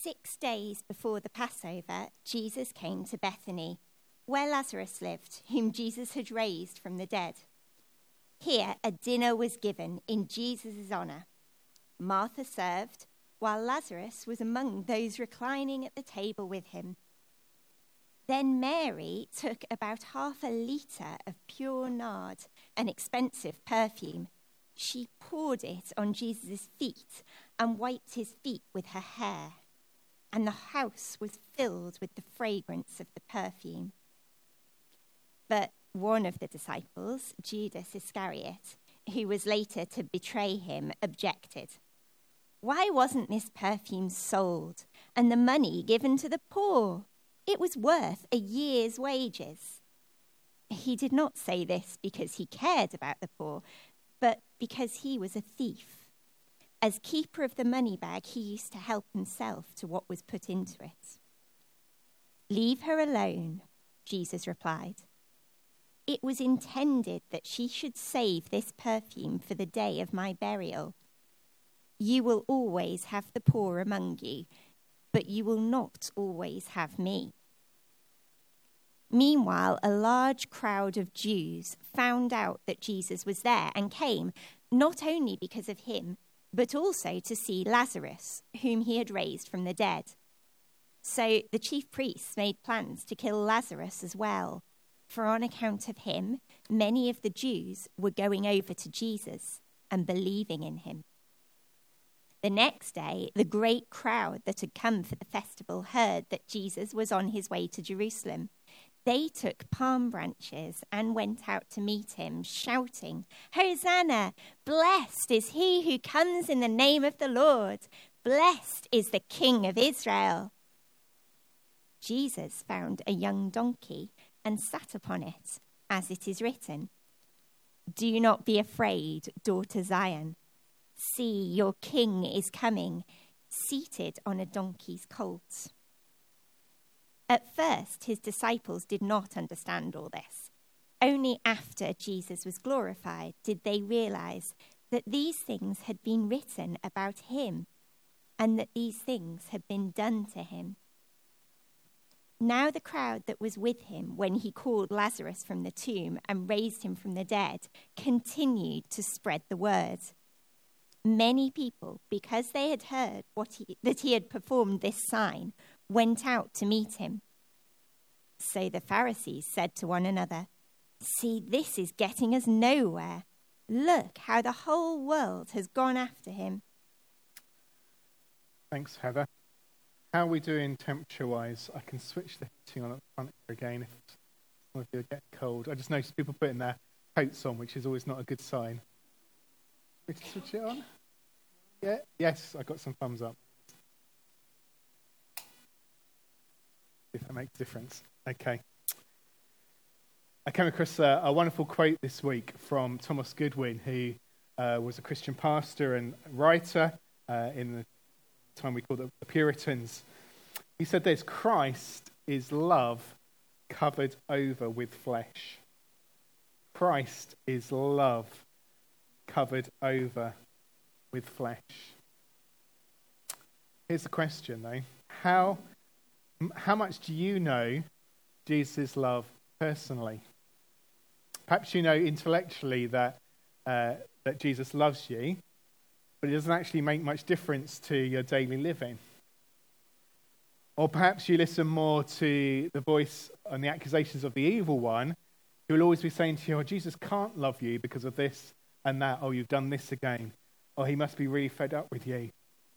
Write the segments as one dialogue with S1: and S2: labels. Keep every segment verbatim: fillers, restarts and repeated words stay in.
S1: Six days before the Passover, Jesus came to Bethany, where Lazarus lived, whom Jesus had raised from the dead. Here a dinner was given in Jesus' honour. Martha served, while Lazarus was among those reclining at the table with him. Then Mary took about half a litre of pure nard, an expensive perfume. She poured it on Jesus' feet and wiped his feet with her hair. And the house was filled with the fragrance of the perfume. But one of the disciples, Judas Iscariot, who was later to betray him, objected. Why wasn't this perfume sold and the money given to the poor? It was worth a year's wages. He did not say this because he cared about the poor, but because he was a thief. As keeper of the money bag, he used to help himself to what was put into it. Leave her alone, Jesus replied. It was intended that she should save this perfume for the day of my burial. You will always have the poor among you, but you will not always have me. Meanwhile, a large crowd of Jews found out that Jesus was there and came, not only because of him, but also to see Lazarus, whom he had raised from the dead. So the chief priests made plans to kill Lazarus as well, for on account of him, many of the Jews were going over to Jesus and believing in him. The next day, the great crowd that had come for the festival heard that Jesus was on his way to Jerusalem. They took palm branches and went out to meet him, shouting, Hosanna! Blessed is he who comes in the name of the Lord. Blessed is the King of Israel. Jesus found a young donkey and sat upon it, as it is written, Do not be afraid, daughter Zion. See, your king is coming, seated on a donkey's colt. At first, his disciples did not understand all this. Only after Jesus was glorified did they realize that these things had been written about him and that these things had been done to him. Now the crowd that was with him when he called Lazarus from the tomb and raised him from the dead continued to spread the word. Many people, because they had heard what he, that he had performed this sign, went out to meet him. So the Pharisees said to one another, See, this is getting us nowhere. Look how the whole world has gone after him.
S2: Thanks, Heather. How are we doing temperature-wise? I can switch the heating on at the front here again if some of you are getting cold. I just noticed people putting their coats on, which is always not a good sign. We can switch it on? Yeah? Yes, I got some thumbs up. If that makes a difference. Okay. I came across a, a wonderful quote this week from Thomas Goodwin, who uh, was a Christian pastor and writer uh, in the time we called the Puritans. He said this, Christ is love covered over with flesh. Christ is love covered over with flesh. Here's the question, though. How, how much do you know Jesus' love personally? Perhaps you know intellectually that uh, that Jesus loves you, but it doesn't actually make much difference to your daily living. Or perhaps you listen more to the voice and the accusations of the evil one, who will always be saying to you, oh, Jesus can't love you because of this and that. Oh, you've done this again. Or he must be really fed up with you.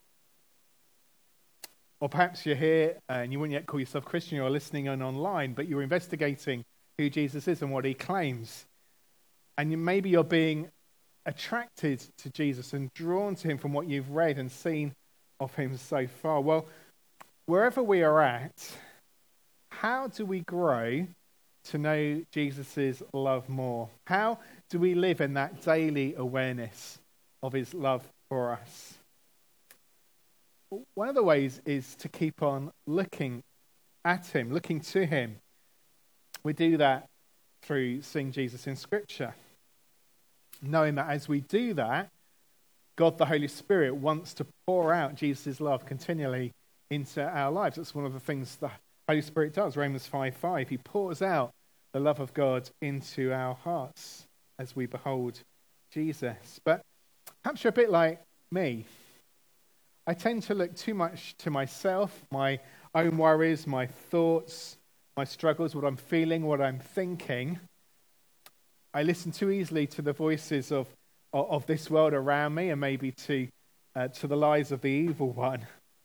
S2: Or perhaps you're here and you wouldn't yet call yourself Christian, you're listening in online, but you're investigating who Jesus is and what he claims. And you, maybe you're being attracted to Jesus and drawn to him from what you've read and seen of him so far. Well, wherever we are at, how do we grow to know Jesus' love more? How do we live in that daily awareness of his love for us? One of the ways is to keep on looking at him, looking to him. We do that through seeing Jesus in Scripture, knowing that as we do that, God the Holy Spirit wants to pour out Jesus' love continually into our lives. That's one of the things the Holy Spirit does. Romans five five, he pours out the love of God into our hearts as we behold Jesus. But perhaps you're a bit like me. I tend to look too much to myself, my own worries, my thoughts, my struggles, what I'm feeling, what I'm thinking. I listen too easily to the voices of, of, of this world around me, and maybe to, uh, to the lies of the evil one.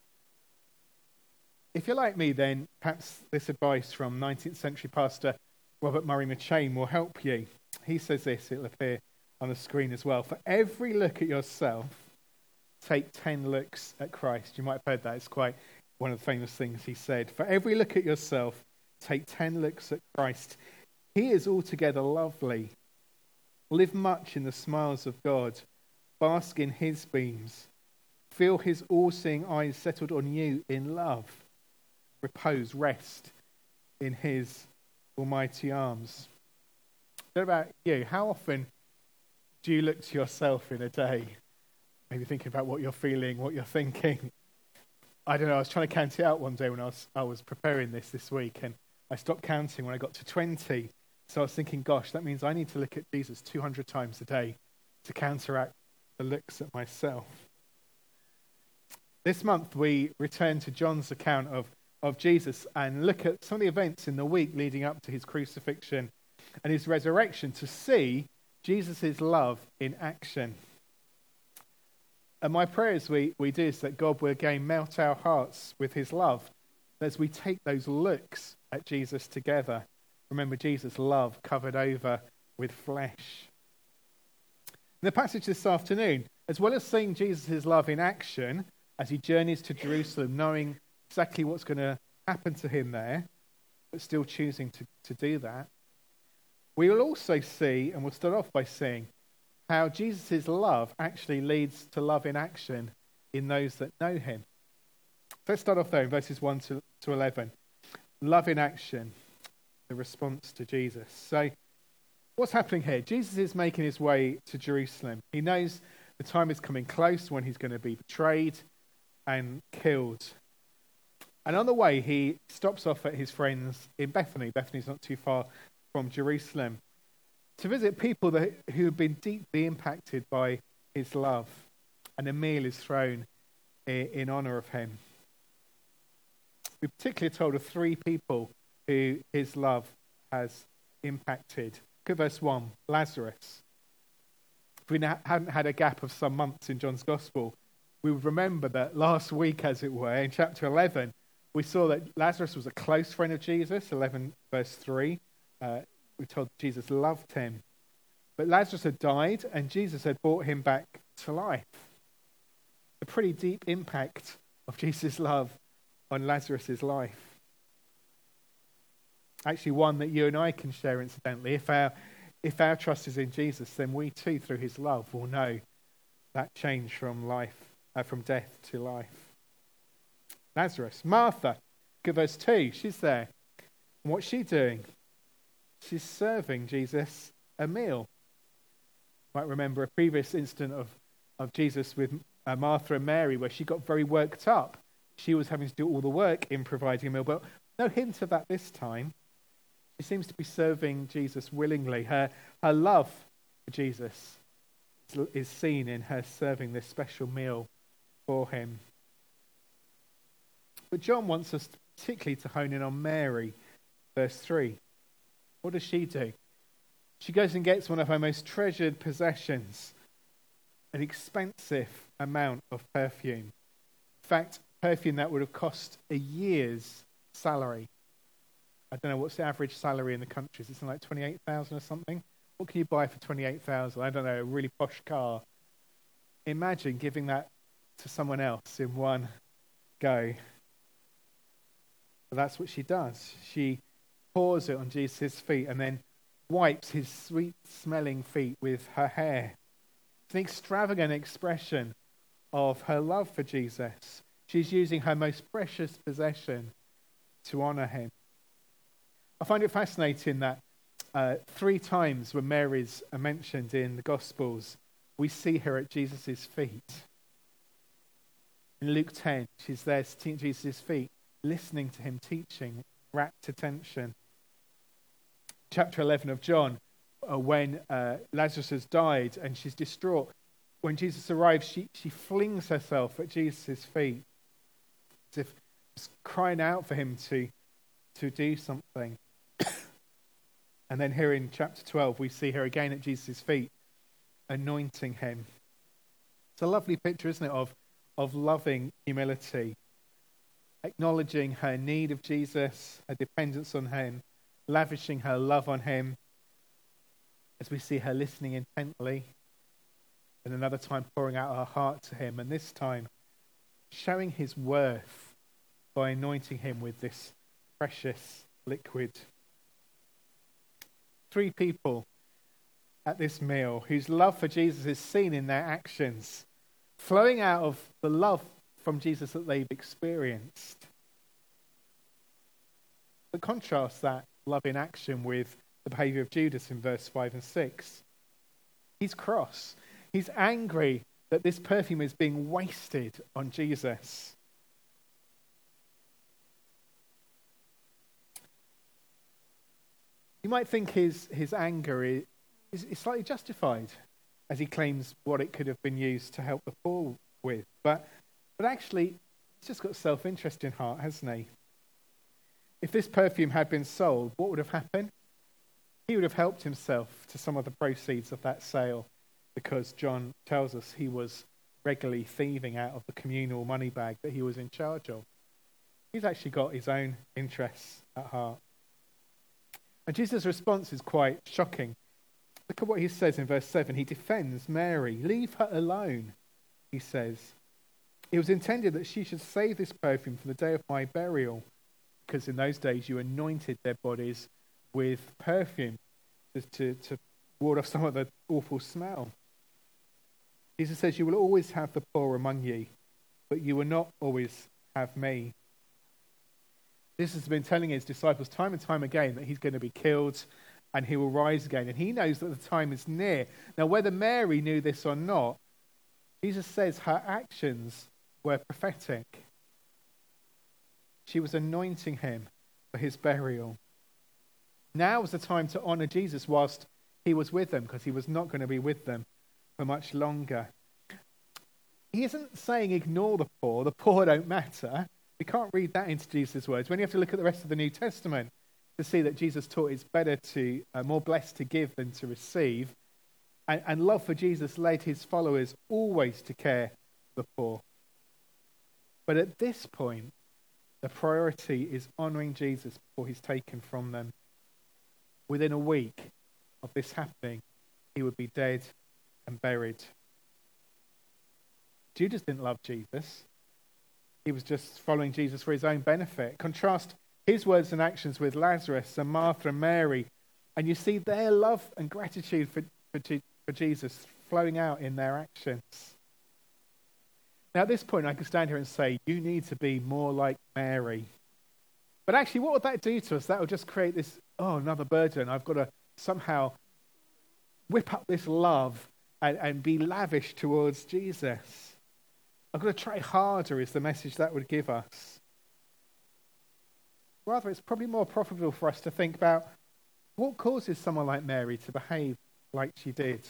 S2: If you're like me, then perhaps this advice from nineteenth century pastor Robert Murray McCheyne will help you. He says this, it'll appear on the screen as well. For every look at yourself, take ten looks at Christ. You might have heard that. It's quite one of the famous things he said. For every look at yourself, take ten looks at Christ. He is altogether lovely. Live much in the smiles of God. Bask in his beams. Feel his all-seeing eyes settled on you in love. Repose, rest in his almighty arms. What about you? How often do you look to yourself in a day? Maybe thinking about what you're feeling, what you're thinking. I don't know, I was trying to count it out one day when I was I was preparing this this week, and I stopped counting when I got to twenty. So I was thinking, gosh, that means I need to look at Jesus two hundred times a day to counteract the looks at myself. This month we return to John's account of, of Jesus and look at some of the events in the week leading up to his crucifixion and his resurrection to see Jesus' love in action. And my prayer as we, we do is that God will again melt our hearts with his love as we take those looks at Jesus together. Remember, Jesus' love covered over with flesh. In the passage this afternoon, as well as seeing Jesus' love in action as he journeys to Jerusalem, knowing exactly what's going to happen to him there, but still choosing to, to do that, we will also see, and we'll start off by seeing, how Jesus' love actually leads to love in action in those that know him. Let's start off there in verses one to eleven. Love in action, the response to Jesus. So, what's happening here? Jesus is making his way to Jerusalem. He knows the time is coming close when he's going to be betrayed and killed. And on the way, he stops off at his friends in Bethany. Bethany's not too far from Jerusalem, to visit people that, who have been deeply impacted by his love. And a meal is thrown in, in honour of him. We particularly told of three people who his love has impacted. Look at verse one, Lazarus. If we hadn't had a gap of some months in John's Gospel, we would remember that last week, as it were, in chapter eleven, we saw that Lazarus was a close friend of Jesus, eleven verse three. Uh, we told Jesus loved him. But Lazarus had died, and Jesus had brought him back to life. A pretty deep impact of Jesus' love on Lazarus' life. Actually, one that you and I can share, incidentally. If our, if our trust is in Jesus, then we too, through his love, will know that change from life, uh, from death to life. Lazarus. Martha, look at verse two. She's there. And what's she doing? She's serving Jesus a meal. You might remember a previous incident of, of Jesus with uh, Martha and Mary, where she got very worked up. She was having to do all the work in providing a meal, but no hint of that this time. She seems to be serving Jesus willingly. Her, her love for Jesus is, is seen in her serving this special meal for him. But John wants us particularly to hone in on Mary, verse three. What does she do? She goes and gets one of her most treasured possessions, an expensive amount of perfume. In fact, perfume that would have cost a year's salary. I don't know, what's the average salary in the country? Is it something like twenty-eight thousand or something? What can you buy for twenty-eight thousand? I don't know, a really posh car. Imagine giving that to someone else in one go. But that's what she does. She pours it on Jesus' feet and then wipes his sweet-smelling feet with her hair. It's an extravagant expression of her love for Jesus. She's using her most precious possession to honour him. I find it fascinating that uh, three times when Mary's mentioned in the Gospels, we see her at Jesus' feet. In Luke ten, she's there sitting at Jesus' feet, listening to him teaching, rapt attention. Chapter eleven of John, uh, when uh, Lazarus has died and she's distraught, when Jesus arrives, she, she flings herself at Jesus' feet, as if just crying out for him to, to do something. And then here in chapter twelve, we see her again at Jesus' feet, anointing him. It's a lovely picture, isn't it, of, of loving humility, acknowledging her need of Jesus, her dependence on him, lavishing her love on him, as we see her listening intently, and another time pouring out her heart to him, and this time showing his worth by anointing him with this precious liquid. Three people at this meal whose love for Jesus is seen in their actions, flowing out of the love from Jesus that they've experienced. But contrast that love in action with the behavior of Judas in verse five and six. He's cross. He's angry that this perfume is being wasted on Jesus. You might think his, his anger is, is, is slightly justified, as he claims what it could have been used to help the poor with. But, but actually, he's just got self-interest in heart, hasn't he? If this perfume had been sold, what would have happened? He would have helped himself to some of the proceeds of that sale, because John tells us he was regularly thieving out of the communal money bag that he was in charge of. He's actually got his own interests at heart. And Jesus' response is quite shocking. Look at what he says in verse seven. He defends Mary. Leave her alone, he says. It was intended that she should save this perfume for the day of my burial, because in those days you anointed their bodies with perfume to, to, to ward off some of the awful smell. Jesus says, you will always have the poor among you, but you will not always have me. Jesus has been telling his disciples time and time again that he's going to be killed and he will rise again. And he knows that the time is near. Now, whether Mary knew this or not, Jesus says her actions were prophetic. She was anointing him for his burial. Now was the time to honor Jesus whilst he was with them, because he was not going to be with them for much longer. He isn't saying ignore the poor. The poor don't matter. We can't read that into Jesus' words. When you have to look at the rest of the New Testament to see that Jesus taught it's better to, uh, more blessed to give than to receive. And, and love for Jesus led his followers always to care for the poor. But at this point, the priority is honoring Jesus before he's taken from them. Within a week of this happening, he would be dead and buried. Judas didn't love Jesus. He was just following Jesus for his own benefit. Contrast his words and actions with Lazarus and Martha and Mary, and you see their love and gratitude for, for, for Jesus flowing out in their actions. Now, at this point, I can stand here and say, you need to be more like Mary. But actually, what would that do to us? That would just create this, oh, another burden. I've got to somehow whip up this love and, and be lavish towards Jesus. I've got to try harder is the message that would give us. Rather, it's probably more profitable for us to think about what causes someone like Mary to behave like she did.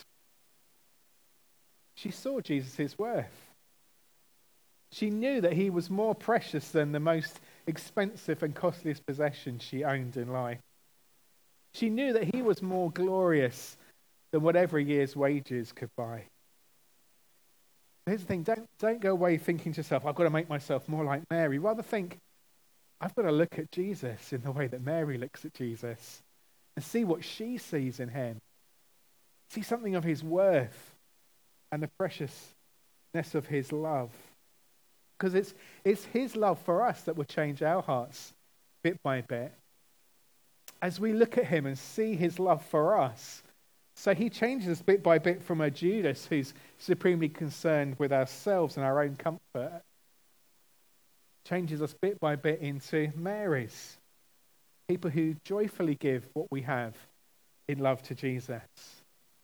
S2: She saw Jesus' worth. She knew that he was more precious than the most expensive and costliest possession she owned in life. She knew that he was more glorious than whatever a year's wages could buy. Here's the thing, don't, don't go away thinking to yourself, I've got to make myself more like Mary. Rather think, I've got to look at Jesus in the way that Mary looks at Jesus and see what she sees in him. See something of his worth and the preciousness of his love. Because it's, it's his love for us that will change our hearts bit by bit. As we look at him and see his love for us, so he changes us bit by bit from a Judas who's supremely concerned with ourselves and our own comfort, changes us bit by bit into Marys, people who joyfully give what we have in love to Jesus.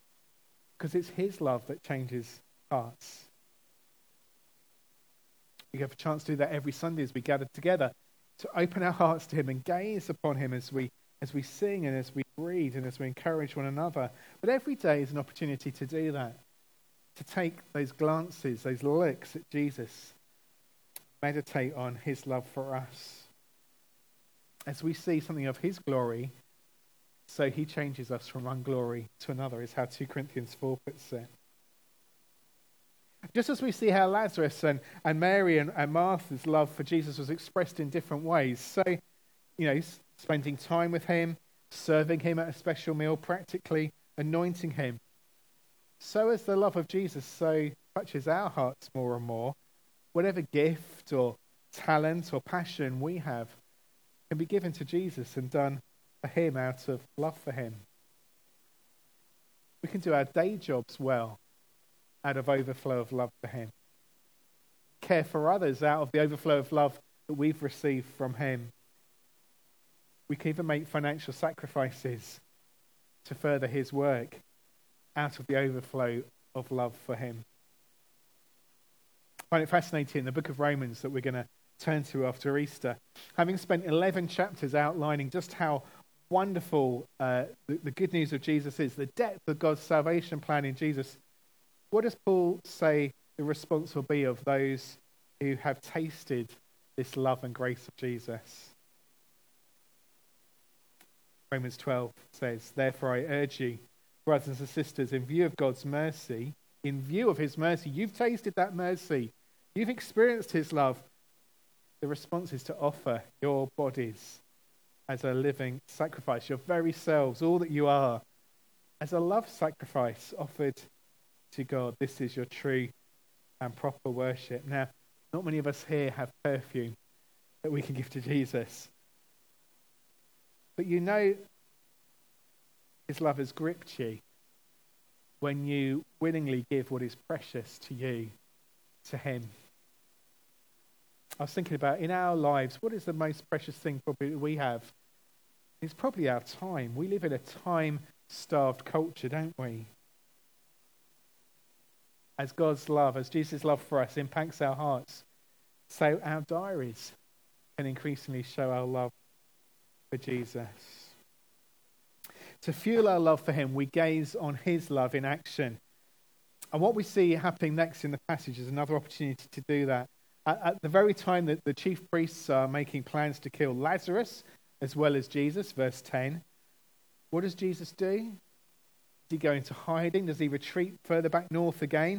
S2: Because it's his love that changes hearts. We have a chance to do that every Sunday as we gather together, to open our hearts to him and gaze upon him as we as we sing and as we read and as we encourage one another. But every day is an opportunity to do that, to take those glances, those looks at Jesus, meditate on his love for us. As we see something of his glory, so he changes us from one glory to another, is how two Corinthians four puts it. Just as we see how Lazarus and, and Mary and, and Martha's love for Jesus was expressed in different ways, so, you know, spending time with him, serving him at a special meal, practically anointing him, so as the love of Jesus so touches our hearts more and more, whatever gift or talent or passion we have can be given to Jesus and done for him out of love for him. We can do our day jobs well out of overflow of love for him. Care for others out of the overflow of love that we've received from him. We can even make financial sacrifices to further his work out of the overflow of love for him. I find it fascinating in the book of Romans that we're going to turn to after Easter, having spent eleven chapters outlining just how wonderful uh, the, the good news of Jesus is, the depth of God's salvation plan in Jesus. What does Paul say the response will be of those who have tasted this love and grace of Jesus? Romans twelve says, "Therefore I urge you, brothers and sisters, in view of God's mercy, in view of his mercy, you've tasted that mercy, you've experienced his love. The response is to offer your bodies as a living sacrifice, your very selves, all that you are, as a love sacrifice offered to God. This is your true and proper worship." Now, not many of us here have perfume that we can give to Jesus. But you know his love has gripped you when you willingly give what is precious to you to him. I was thinking about, in our lives, what is the most precious thing probably that we have? It's probably our time. We live in a time-starved culture, don't we? As God's love, as Jesus' love for us impacts our hearts, so our diaries can increasingly show our love for Jesus. To fuel our love for him, we gaze on his love in action. And what we see happening next in the passage is another opportunity to do that. At, at the very time that the chief priests are making plans to kill Lazarus as well as Jesus, verse ten, what does Jesus do? Does he go into hiding? Does he retreat further back north again?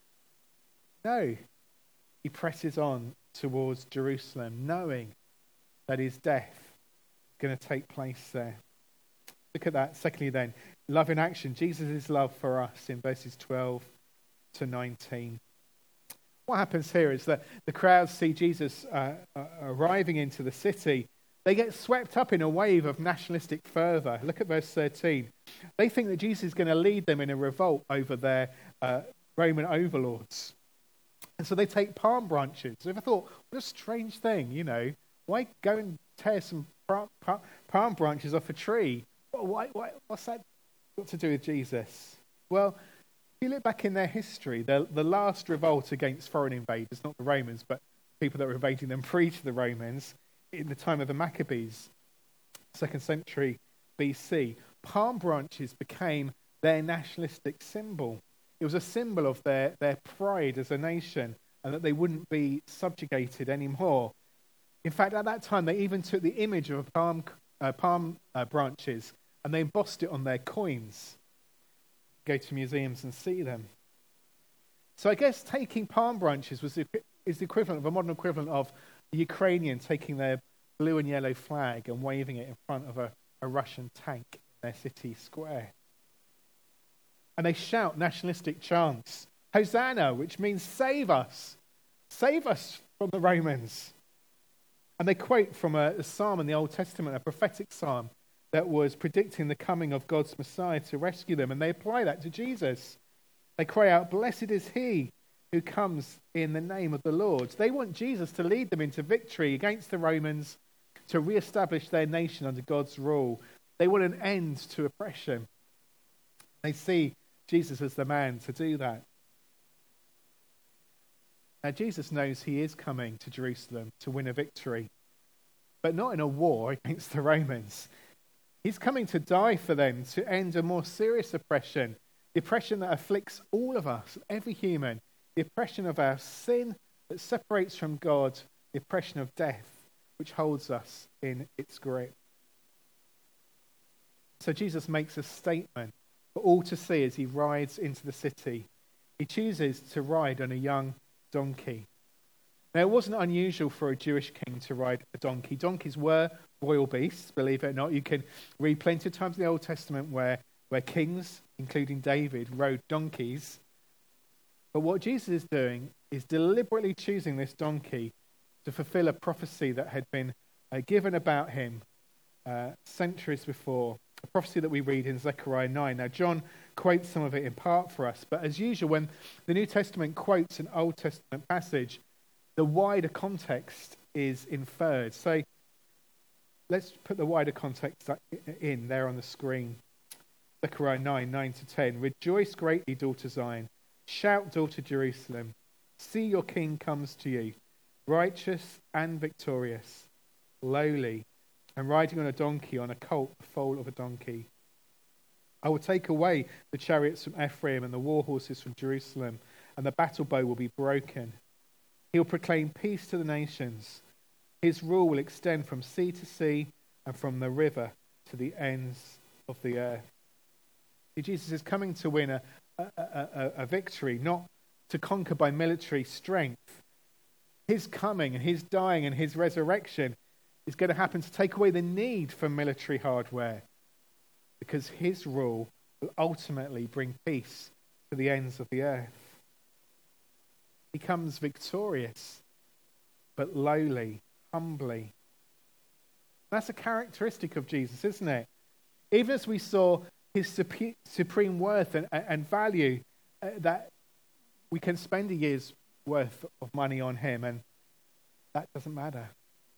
S2: No. He presses on towards Jerusalem, knowing that his death is going to take place there. Look at that. Secondly then, love in action. Jesus' love for us in verses twelve to nineteen. What happens here is that the crowds see Jesus uh, uh, arriving into the city. They get swept up in a wave of nationalistic fervour. Look at verse thirteen. They think that Jesus is going to lead them in a revolt over their uh, Roman overlords. And so they take palm branches. Ever thought, what a strange thing, you know. Why go and tear some palm branches off a tree? Why, why, what's that got to do with Jesus? Well, if you look back in their history, the, the last revolt against foreign invaders, not the Romans, but people that were invading them pre to the Romans, in the time of the Maccabees, second century B C, palm branches became their nationalistic symbol. It was a symbol of their, their pride as a nation and that they wouldn't be subjugated anymore. In fact, at that time, they even took the image of palm, uh, palm uh, branches and they embossed it on their coins. Go to museums and see them. So I guess taking palm branches was the, is the equivalent of a modern equivalent of the Ukrainian taking their blue and yellow flag and waving it in front of a, a Russian tank in their city square. And they shout nationalistic chants, Hosanna, which means save us, save us from the Romans. And they quote from a, a psalm in the Old Testament, a prophetic psalm that was predicting the coming of God's Messiah to rescue them. And they apply that to Jesus. They cry out, blessed is he who comes in the name of the Lord. They want Jesus to lead them into victory against the Romans, to reestablish their nation under God's rule. They want an end to oppression. They see Jesus as the man to do that. Now, Jesus knows he is coming to Jerusalem to win a victory, but not in a war against the Romans. He's coming to die for them, to end a more serious oppression, the oppression that afflicts all of us, every human, the oppression of our sin that separates from God, the oppression of death, which holds us in its grip. So Jesus makes a statement for all to see as he rides into the city. He chooses to ride on a young donkey. Now, it wasn't unusual for a Jewish king to ride a donkey. Donkeys were royal beasts, believe it or not. You can read plenty of times in the Old Testament where, where kings, including David, rode donkeys. But what Jesus is doing is deliberately choosing this donkey to fulfill a prophecy that had been uh, given about him uh, centuries before, a prophecy that we read in Zechariah nine. Now, John quotes some of it in part for us, but as usual, when the New Testament quotes an Old Testament passage, the wider context is inferred. So let's put the wider context in there on the screen. Zechariah nine, nine to ten. Rejoice greatly, daughter Zion. Shout, daughter Jerusalem. See, your king comes to you, righteous and victorious, lowly, and riding on a donkey, on a colt, the foal of a donkey. I will take away the chariots from Ephraim and the war horses from Jerusalem, and the battle bow will be broken. He will proclaim peace to the nations. His rule will extend from sea to sea and from the river to the ends of the earth. See, Jesus is coming to win a, a, a, a victory, not to conquer by military strength. His coming and his dying and his resurrection is going to happen to take away the need for military hardware, because his rule will ultimately bring peace to the ends of the earth. He comes victorious, but lowly, humbly. That's a characteristic of Jesus, isn't it? Even as we saw his supreme worth and, and value, uh, that we can spend a year's worth of money on him, and that doesn't matter.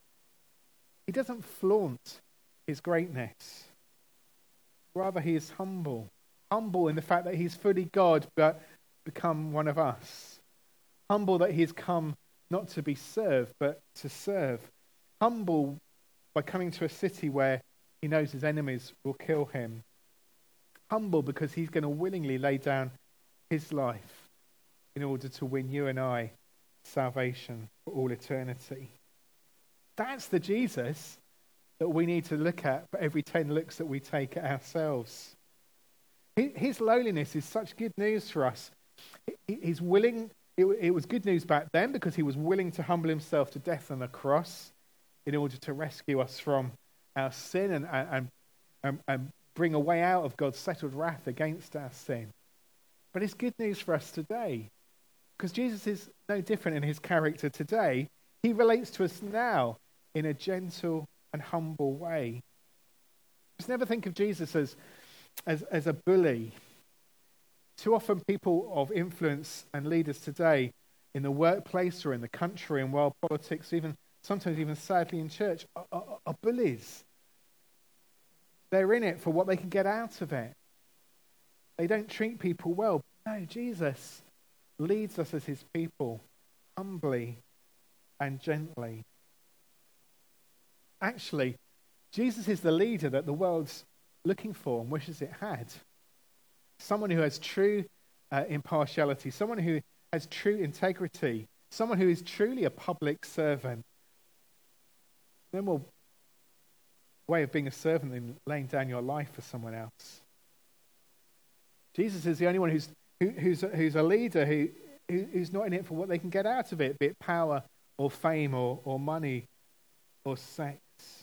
S2: He doesn't flaunt his greatness. Rather, he is humble. Humble in the fact that he's fully God, but become one of us. Humble that he's come not to be served, but to serve. Humble by coming to a city where he knows his enemies will kill him. Humble because he's going to willingly lay down his life in order to win you and I salvation for all eternity. That's the Jesus that we need to look at for every ten looks that we take at ourselves. His lowliness is such good news for us. He's willing. It was good news back then because he was willing to humble himself to death on the cross in order to rescue us from our sin and, and, and, and bring a way out of God's settled wrath against our sin. But it's good news for us today because Jesus is no different in his character today. He relates to us now in a gentle and humble way. Just never think of Jesus as, as, as a bully. Too often people of influence and leaders today in the workplace or in the country and world politics, even sometimes even sadly in church, are, are, are bullies. They're in it for what they can get out of it. They don't treat people well. No, Jesus leads us as his people humbly and gently. Actually, Jesus is the leader that the world's looking for and wishes it had. Someone who has true uh, impartiality, someone who has true integrity, someone who is truly a public servant. No more way of being a servant than laying down your life for someone else. Jesus is the only one who's who, who's, who's a leader who, who who's not in it for what they can get out of it, be it power or fame or, or money or sex.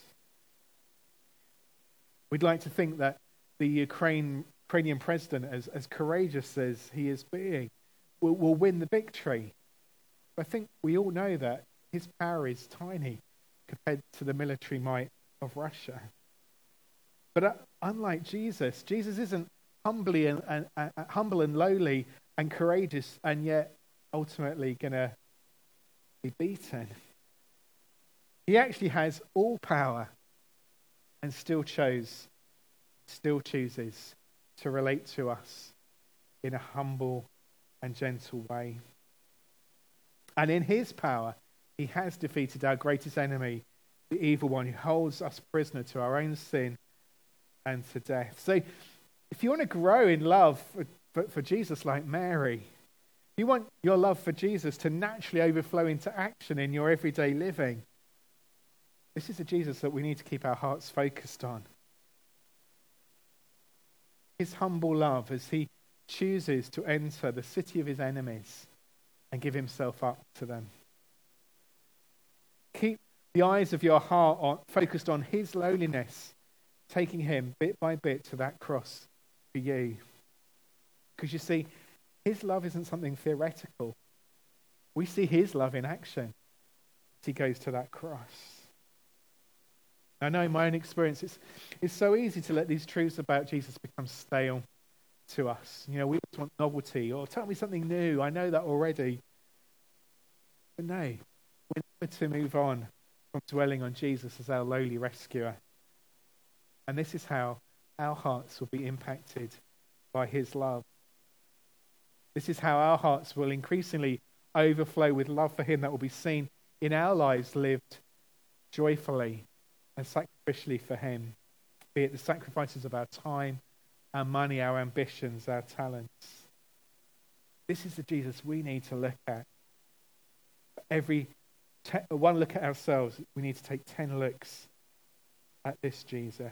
S2: We'd like to think that the Ukraine Ukrainian president, as, as courageous as he is being, will, will win the victory. But I think we all know that his power is tiny compared to the military might of Russia. But uh, unlike Jesus, Jesus isn't humbly and, and uh, humble and lowly and courageous and yet ultimately going to be beaten. He actually has all power and still chose, still chooses to relate to us in a humble and gentle way. And in his power, he has defeated our greatest enemy, the evil one, who holds us prisoner to our own sin and to death. So if you want to grow in love for, for, for Jesus like Mary, if you want your love for Jesus to naturally overflow into action in your everyday living, this is a Jesus that we need to keep our hearts focused on. His humble love as he chooses to enter the city of his enemies and give himself up to them. Keep the eyes of your heart on, focused on his lowliness, taking him bit by bit to that cross for you. Because you see, his love isn't something theoretical. We see his love in action as he goes to that cross. I know in my own experience, it's, it's so easy to let these truths about Jesus become stale to us. You know, we just want novelty, or tell me something new. I know that already. But no, we're never to move on from dwelling on Jesus as our lowly rescuer. And this is how our hearts will be impacted by his love. This is how our hearts will increasingly overflow with love for him that will be seen in our lives lived joyfully and sacrificially for him, be it the sacrifices of our time, our money, our ambitions, our talents. This is the Jesus we need to look at. Every te- one look at ourselves, we need to take ten looks at this Jesus.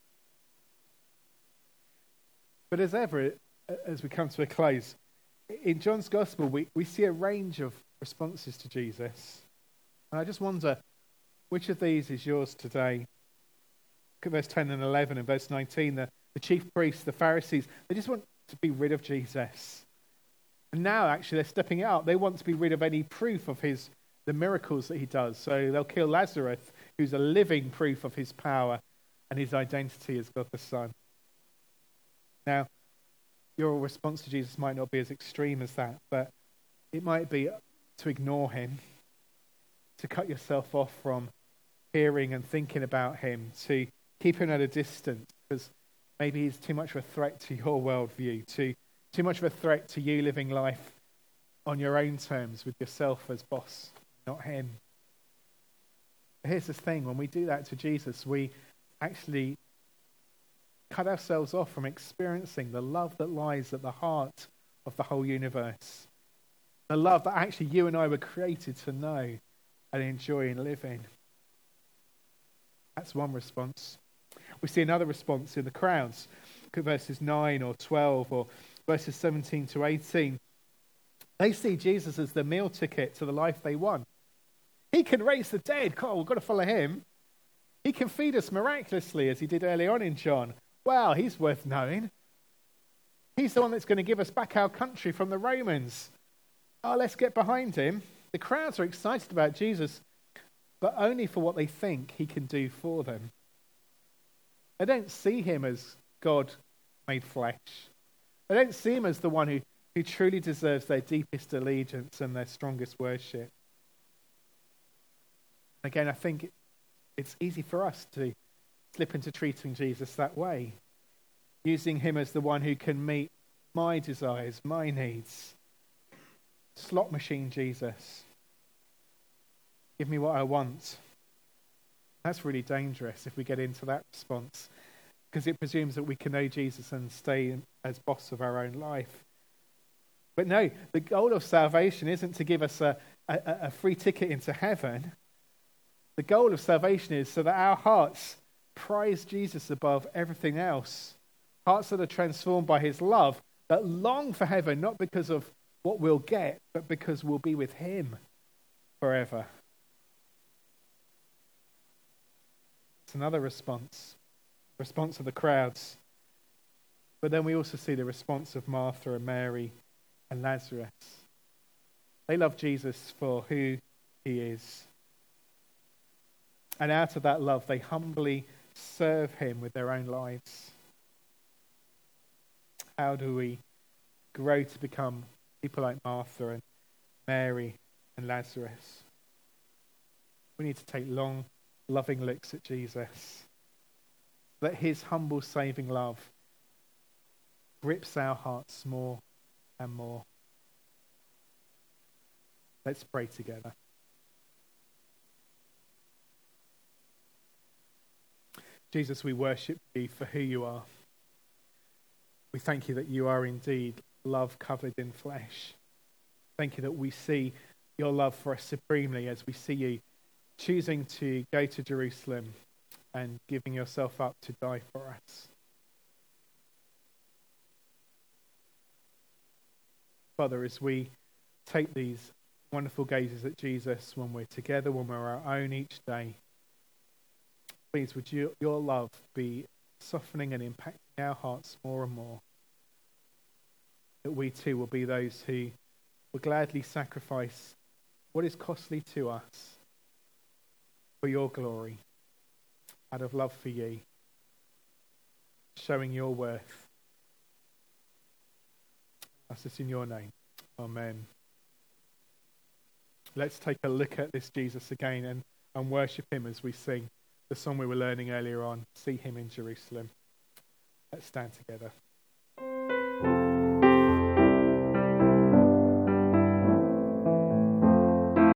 S2: But as ever, as we come to a close, in John's Gospel, we, we see a range of responses to Jesus. And I just wonder, which of these is yours today? Look at verse ten and eleven and verse nineteen. The, the chief priests, the Pharisees, they just want to be rid of Jesus. And now, actually, they're stepping out. They want to be rid of any proof of his the miracles that he does. So they'll kill Lazarus, who's a living proof of his power and his identity as God the Son. Now, your response to Jesus might not be as extreme as that, but it might be to ignore him, to cut yourself off from hearing and thinking about him, to keep him at a distance because maybe he's too much of a threat to your worldview, too, too much of a threat to you living life on your own terms with yourself as boss, not him. But here's the thing, when we do that to Jesus, we actually cut ourselves off from experiencing the love that lies at the heart of the whole universe. The love that actually you and I were created to know and enjoy and live in. That's one response. We see another response in the crowds. Look at verses nine or twelve or verses seventeen to eighteen. They see Jesus as the meal ticket to the life they want. He can raise the dead. God, we've got to follow him. He can feed us miraculously as he did early on in John. Wow, he's worth knowing. He's the one that's going to give us back our country from the Romans. Oh, let's get behind him. The crowds are excited about Jesus, but only for what they think he can do for them. They don't see him as God made flesh. They don't see him as the one who, who truly deserves their deepest allegiance and their strongest worship. Again, I think it's easy for us to slip into treating Jesus that way, using him as the one who can meet my desires, my needs. Slot machine Jesus. Give me what I want. That's really dangerous if we get into that response, because it presumes that we can know Jesus and stay as boss of our own life. But no, the goal of salvation isn't to give us a, a, a free ticket into heaven. The goal of salvation is so that our hearts prize Jesus above everything else. Hearts that are transformed by his love, that long for heaven, not because of what we'll get, but because we'll be with him forever. It's another response, response of the crowds. But then we also see the response of Martha and Mary and Lazarus. They love Jesus for who he is. And out of that love, they humbly serve him with their own lives. How do we grow to become people like Martha and Mary and Lazarus? We need to take long, loving looks at Jesus. That his humble, saving love grips our hearts more and more. Let's pray together. Jesus, we worship you for who you are. We thank you that you are indeed love covered in flesh. Thank you that we see your love for us supremely as we see you choosing to go to Jerusalem and giving yourself up to die for us. Father, as we take these wonderful gazes at Jesus when we're together, when we're our own each day, please would you, your love be softening and impacting our hearts more and more, that we too will be those who will gladly sacrifice what is costly to us for your glory, out of love for you, showing your worth. That's just in your name. Amen. Let's take a look at this Jesus again and, and worship him as we sing the song we were learning earlier on, See Him in Jerusalem. Let's stand together.